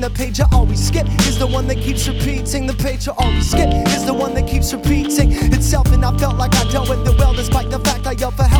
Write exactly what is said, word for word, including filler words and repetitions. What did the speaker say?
the page I always skip is the one that keeps repeating. The page I always skip is the one that keeps repeating itself. And I felt like I dealt with it well, despite the fact I yelled for help